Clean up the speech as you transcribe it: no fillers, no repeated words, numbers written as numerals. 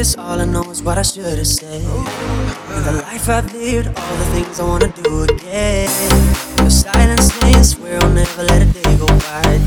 this, all I know is what I should have said. And the life I've lived, all the things I wanna do again. Your silence saying, swear I'll never let a day go by.